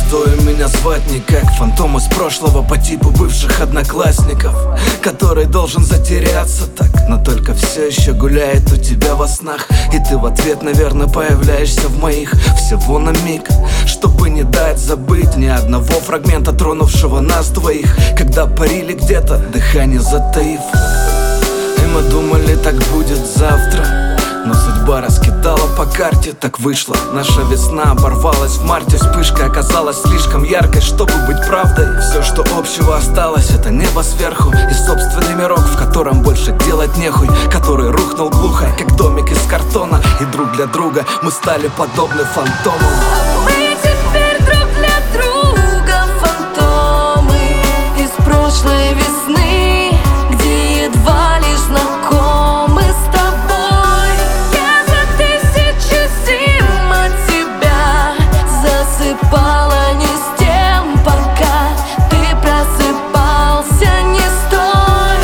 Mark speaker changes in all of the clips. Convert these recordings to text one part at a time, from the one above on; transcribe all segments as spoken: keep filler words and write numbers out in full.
Speaker 1: стоит меня звать никак. Фантом из прошлого по типу бывших одноклассников, который должен затеряться так, но только все еще гуляет у тебя во снах. И ты в ответ, наверное, появляешься в моих всего на миг, чтобы не дать забыть ни одного фрагмента, тронувшего нас двоих, когда парили где-то, дыхание затаив. И мы думали, так будет завтра, но судьба раскидала по карте, так вышло. Наша весна оборвалась в марте. Вспышка оказалась слишком яркой, чтобы быть правдой. Все, что общего осталось, это небо сверху и собственный мирок, в котором больше делать нехуй, который рухнул глухо, как домик из картона. И друг для друга мы стали подобны фантомам.
Speaker 2: Мы теперь друг для друга фантомы из прошлой весны, где едва лишь знакомы с тобой. Я за тысячи зим от тебя засыпала не с тем, пока ты просыпался. Не стой,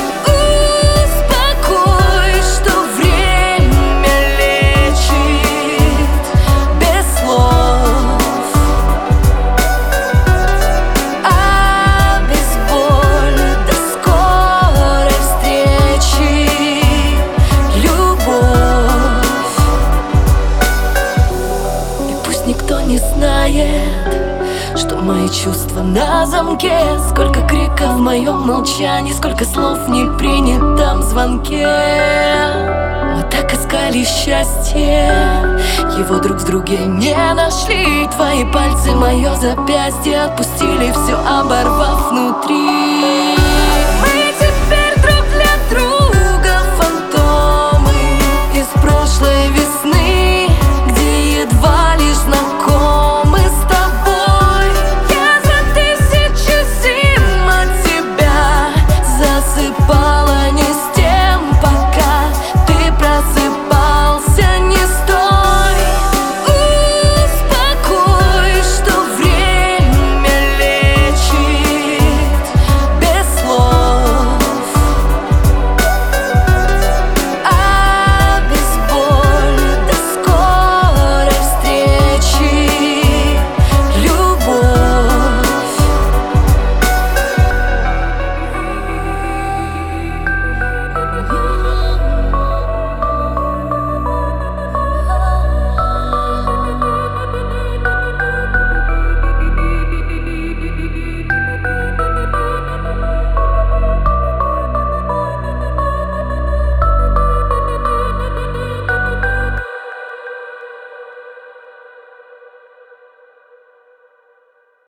Speaker 2: успокой, что время лечит без слов, а без боли до скорой встречи, любовь. И пусть никто не знает, что мои чувства на замке. Сколько криков в моем молчании, сколько слов не принятом звонке. Мы так искали счастье, его друг в друге не нашли. Твои пальцы мое запястье отпустили, все оборвав внутри. Мы теперь друг для друга фантомы из прошлой весны,